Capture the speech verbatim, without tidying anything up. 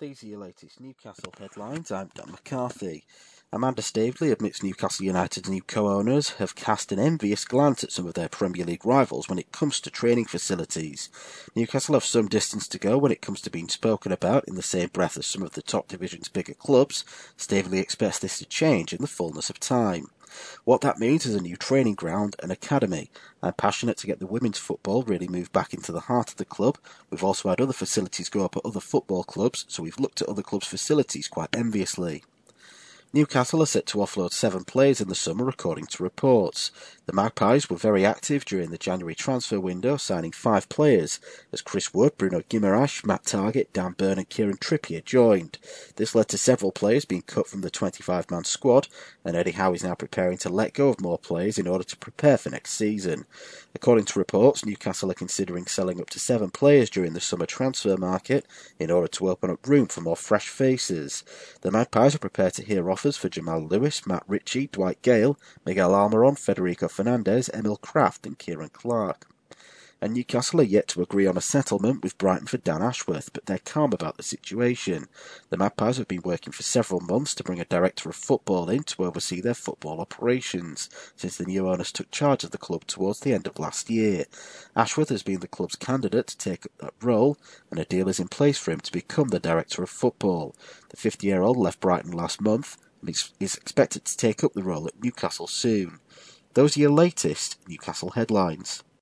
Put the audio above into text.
These are your latest Newcastle headlines. I'm Dan McCarthy. Amanda Staveley admits Newcastle United's new co-owners have cast an envious glance at some of their Premier League rivals when it comes to training facilities. Newcastle have some distance to go when it comes to being spoken about in the same breath as some of the top division's bigger clubs. Staveley expects this to change in the fullness of time. What that means is a new training ground and academy. I'm passionate to get the women's football really moved back into the heart of the club. We've also had other facilities go up at other football clubs, so we've looked at other clubs' facilities quite enviously. Newcastle are set to offload seven players in the summer, according to reports. The Magpies were very active during the January transfer window, signing five players, as Chris Wood, Bruno Guimaraes, Matt Targett, Dan Burn and Kieran Trippier joined. This led to several players being cut from the twenty-five man squad, and Eddie Howe is now preparing to let go of more players in order to prepare for next season. According to reports, Newcastle are considering selling up to seven players during the summer transfer market in order to open up room for more fresh faces. The Magpies are prepared to hear offers for Jamal Lewis, Matt Ritchie, Dwight Gale, Miguel Almiron, Federico Fernandez, Emil Kraft and Kieran Clark. And Newcastle are yet to agree on a settlement with Brighton for Dan Ashworth, but they're calm about the situation. The Magpies have been working for several months to bring a director of football in to oversee their football operations, since the new owners took charge of the club towards the end of last year. Ashworth has been the club's candidate to take up that role, and a deal is in place for him to become the director of football. The fifty-year-old left Brighton last month, and is expected to take up the role at Newcastle soon. Those are your latest Newcastle headlines.